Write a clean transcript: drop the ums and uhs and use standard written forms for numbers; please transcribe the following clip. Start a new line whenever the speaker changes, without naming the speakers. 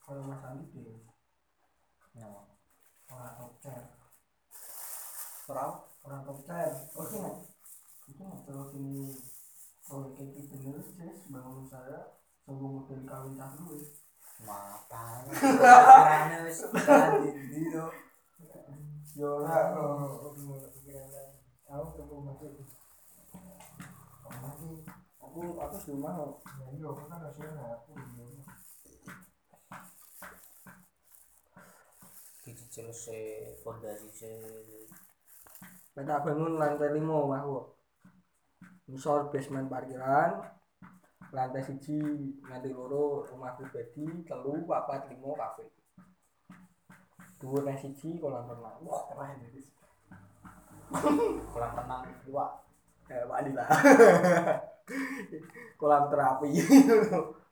kalau Mas Andi deh
nyawa
orang top chair
orang
orang top chair oke itu terus ini kayak gitu bener sih bangun saya sebelum model kawin tak dulu
mapan caranya wis di
yo ora aku tuh masih aku cuma ya iya aku kan hasilnya aku
dicicil se fondasi se
kita bangun lantai 5 aku misal basement parkiran lantai 1 lantai 2 rumah pribadi 3 4 5 kafe dhuwur nang 1 kolam renang wah keren iki
kolam renang luak
Pak Dila kolam terapi